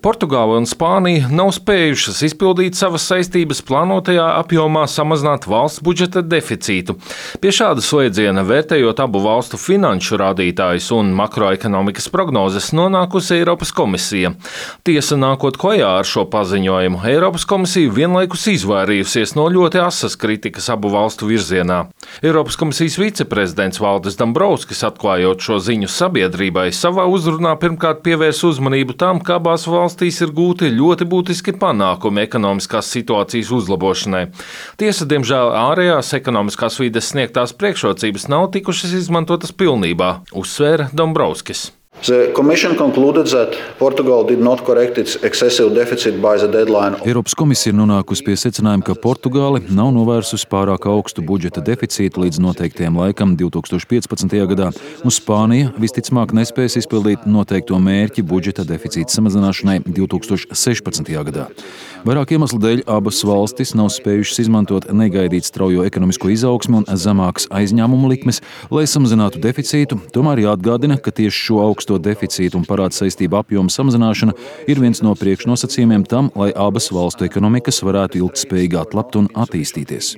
Portugāle un Spānija nav spējušas izpildīt savas saistības plānotajā apjomā samazināt valsts budžeta deficītu. Pie šāda slēdziena, vērtējot abu valstu finanšu rādītājus un makroekonomikas prognozes, nonākusi Eiropas komisija. Tiesa, nākot klajā ar šo paziņojumu, Eiropas komisija vienlaikus izvairījusies no ļoti asas kritikas abu valstu virzienā. Eiropas komisijas viceprezidents Valdis Dombrovskis, atklājot šo ziņu sabiedrībai, savā uzrunā pirmkārt pievērs uzmanību tam, ka abās valstīs ir gūti ļoti būtiski panākumi ekonomiskās situācijas uzlabošanai. Tiesa, diemžēl, ārējās ekonomiskās vides sniegtās priekšrocības nav tikušas izmantotas pilnībā, uzsvēra Dombrovskis. The Commission concluded that Portugal did not correct its excessive deficit by the deadline. Eiropas komisija ir nonākusi pie secinājuma, ka Portugāle nav novērsusi pārāk augstu budžeta deficītu līdz noteiktajam laikam 2015. gadā, un Spānija visticamāk nespēs izpildīt noteikto mērķi budžeta deficīta samazināšanai 2016. gadā. Vairāk iemeslu dēļ abas valstis nav spējušas izmantot negaidīt straujo ekonomisko izaugsmu un zemākas aizņēmumu likmes, lai samazinātu deficītu. Tomēr jāatgādina, ka tieši šo augsto deficītu un parādu saistību apjomu samazināšana ir viens no priekšnosacījumiem tam, lai abas valstu ekonomikas varētu ilgtspējīgi atlapt un attīstīties.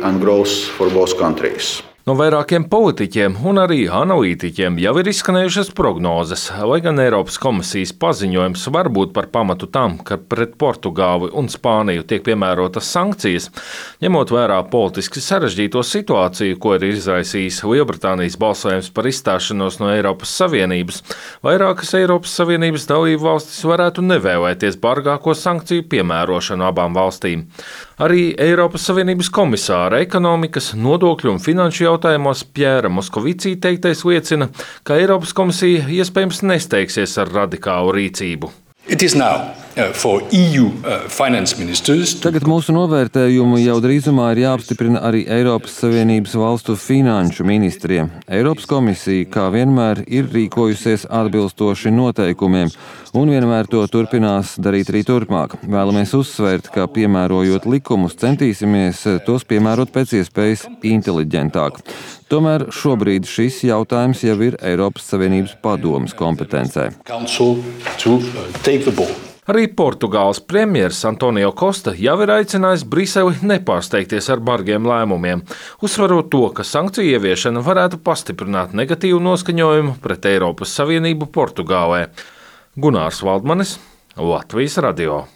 No vairākiem politiķiem un arī analītiķiem jau ir izskanējušas prognozes, lai gan Eiropas komisijas paziņojums var būt par pamatu tam, ka pret Portugāli un Spāniju tiek piemērotas sankcijas, ņemot vērā politiski sarežģīto situāciju, ko ir izraisījis Lielbritānijas balsojums par izstāšanos no Eiropas Savienības. Vairākas Eiropas Savienības dalību valstis varētu nevēlēties bargāko sankciju piemērošanu abām valstīm. Arī Eiropas Savienības komisāra ekonomikas, nodokļu un finanšu jautājumos Pjēra Moskovici teiktais liecina, ka Eiropas komisija iespējams nesteigsies ar radikālu rīcību. Tagad mūsu novērtējumu jau drīzumā ir jāapstiprina arī Eiropas Savienības valstu finanšu ministriem. Eiropas komisija, kā vienmēr, ir rīkojusies atbilstoši noteikumiem un vienmēr to turpinās darīt arī turpmāk. Vēlamies uzsvērt, ka piemērojot likumus, centīsimies tos piemērot pēc iespējas inteliģentāk. Tomēr šobrīd šis jautājums jau ir Eiropas Savienības padomes kompetencē. Arī Portugāles premjers Antonio Costa jau ir aicinājis Briseli nepārsteigties ar bargiem lēmumiem, uzsverot to, ka sankciju ieviešana varētu pastiprināt negatīvu noskaņojumu pret Eiropas Savienību Portugālē. Gunārs Valdmanis, Latvijas radio.